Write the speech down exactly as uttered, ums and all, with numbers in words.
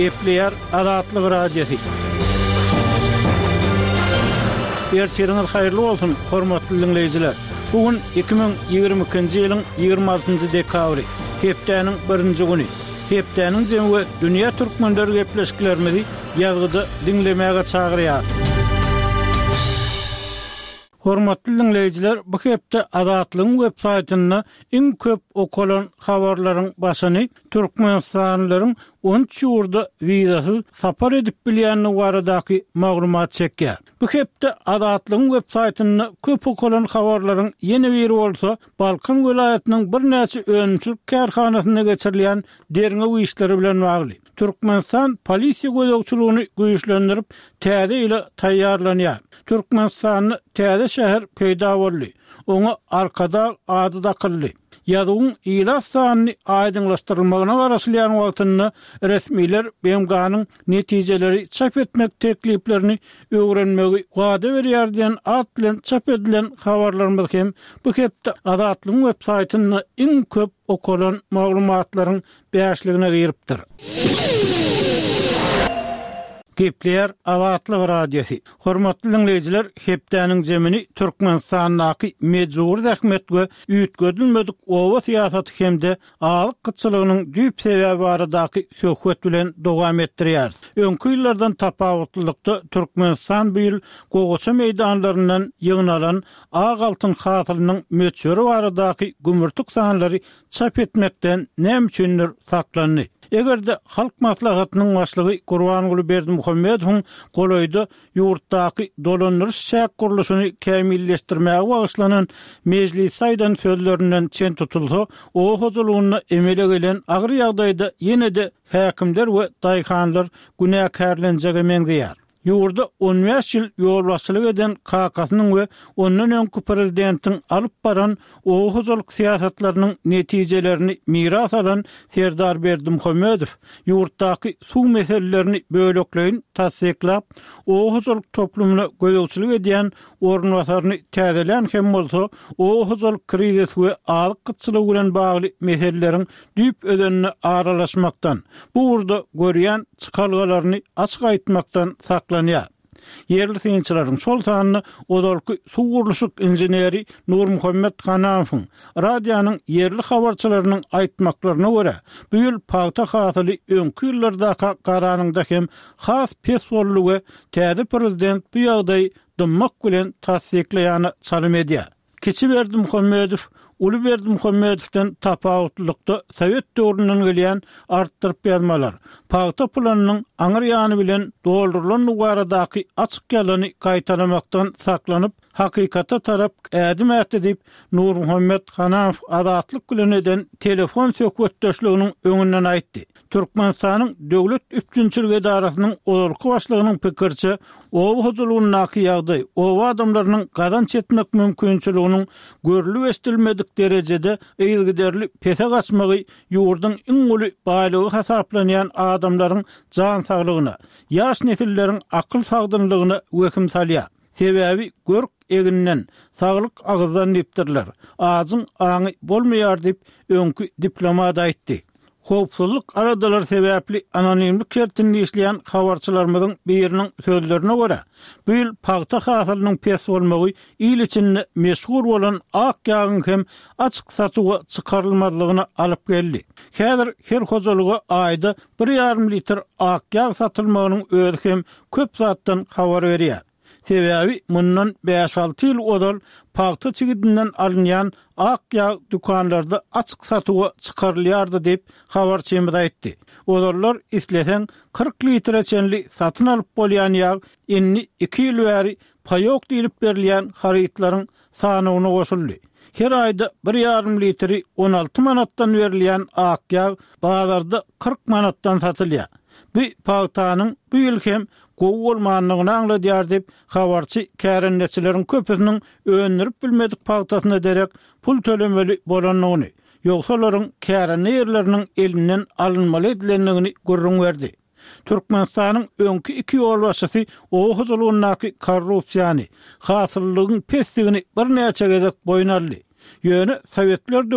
Gepleýär Azatlyk radiosu. Ertiriniz haýyrly bolsun, hormatly dinleýijiler. Bugün iki bin ýygrimi ikinji ýylyň ýygrimi altynjy dekabry, hepdeniň birinji güni. Hepdeniň jemgy dünýä türkmenleri gepleşiklerimizi ýazgyda dinlemäge çagyrýar. Hormatly dinleýijiler, bu hepde Azatlyk web saýtyny iň köp okulan habarlaryň başyny türkmenstanlylaryň on üç ýurda wizasy sapar edip bilýänini baradaky maglumat çekýär. Bu hepde Azatlyk web saýtyny köp okulan habarlaryň ýeni biri bolsa, Balkan welaýatynyň bir näçe önümçilik kärhanasyna geçirilýän derňe işleri bilen bagly. Türkmenistan polisiýa gözegçiliğini güýçlendirip, täze ile taýýarlanýar. Türkmenistanyň täze şäher peýda boldy. Oňa arkada ady da kyldy. Ýadyň ýyla sanyny aýdynlaşdyrylmagyna garaşylýan wagtyny resmiler B M G'nyň netijeleri çap etmek tekliplerini öwrenmegi wada berýär diýen at bilen çap edilen habarlarymyz hem bu hepde Azatlyk web saýtyny iň köp okulan maglumatlaryň beşligine giripdir. Gepleýär Azatlyk radiosu. Hormatly dinleýijiler, hepdeniň jemini Türkmenistanyň mejbur zähmet we üýtgedilmedik owa syýasaty hemde alyk gyçylygynyň düýp sebäbi baradaky söhbet bilen dowam etdirýär. Öňkü ýyllardan tapawutlykda Türkmenistan bu ýyl gogaça meýdanlaryndan ýygnalan ag altyn hasylynyň möçüri baradaky gümürtük sanlary çap etmekden näme üçindir saklandy. Egerde halk maslahatynyň başlygy Gurbangul Berdimuhammedow golaýda ýurtdaky dolanýyş şäk guruluşyny kämilleşdirmäge bagyşlanan mejlis saýdan sözlerinden çen tutulsa, o hojulugyny emele gelen agyr ýagdaýda ýene-de häkimler we daýhanlar günäkärlenjegi meňzeýär. Ýurda on beş ýyl ýolbaşçylyk eden K K S'nyň we ondan öňki prezidentiň alyp baran o hojalyk syýasatlarynyň netijelerini miras alan Serdar Berdimuhammedow ýurtdaky suw meselelerini bölekleýin tasdiklap, o hojalyk toplumyna gözegçilik edýän ornwasaryny täzelän hem bolsa, o hojalyk krizis we alyk gyçylyk bilen bagly meseleleriň düýp ödenine aralaşmakdan, bu urda görýän çykalgalaryny açyk aýtmakdan sak Yerli synçylaryň şol sanyny odalky suw guruluşyk injeneri Nur Muhammed Hanafowyň radionyň yerli habarçylarynyň aýtmaklaryna görä, bu ýyl paýta hasyly öňkü ýyllarda garanyňda hem has pesbolly we täze prezident bu ýagdaý dymmak bilen tasdikleýäni çalym edýär. Keçi Berdimuhammedow Uly Berdimuhammedowden tapawutlykda Sowet döwründen gelýän artdyryp ýazmalar, paýta planynyň aňyr ýany bilen doldurulan baradaky açyk ýalyny gaýtaramakdan saklanyp, hakykata tarap ädim ätdip Nur Muhammed Hanafow Azatlyk bilen eden telefon söhbetdeşliginiň öňünden aýtdy. Türkmenistanyň döwlet üçinçilik edarasynyň olurky başlygynyň pikirçe, owa hojulugynyň ýagdaý, owa adamlarynyň gazanç etmek mümkinçiliginiň görülip estilmedik derejede eýilgiderli pese gaçmagy ýurdun iň uly baýlygy hasaplanýan adamlaryň jan saglygyna, ýaş nesilleriň akyl sagdynlygyna weküm salýar. Sebäbi görk eginden saglyk agyzdan dipdirler. Azyň aňy bolmaýar dip öňkü diplomat aýtdy. Howpsuzlyk aradalar sebäpli anonimlik şertinde işleýän habarçylarymyzyň biriniň sözlerine görä, bu ýyl paýta hasylynyň pes bolmagy ýyl içinde meşhur bolan ak ýagyň hem açyk satyga çykarylmazlygyna alyp geldi. Häzir her hojalyga aýda bir ýarym litr ak ýag satylmagynyň özi hem köp zatdan habar berýär. Sebäbi mundan beş alty ýyl odal paýta çigidinden alynýan ak ýag dükanlarda açyk satyga çykarylýardy diýip habarçymyz aýtdy. Odallar islesen kırk litre çenli satyn alyp bolýan ýag inni iki ýyl bäri paýok diýilip berilýän harytlaryň sanyna goşuldy. Her aýda bir ýarym litri on alty manatdan berilýän ak ýag bazarda kırk manatdan satylýar. Bu paýtanyň bu ýyl hem gowy bolmanlygyny aňladýar diýip habarçy kärendeçileriň köpüniň öňürüp bilmedik paýtasyna derek pul tölemeli bolanlygyny, ýogsa olaryň kären ýerleriniň elinden alynmaly edilenligini görüň berdi. Türkmenistanyň öňkü iki ýolbaşçysy o hojulugyny korrupsiýany, hasyllygyň pesdigini bir näçe gezek boýun aldy. Ýöne Sowetler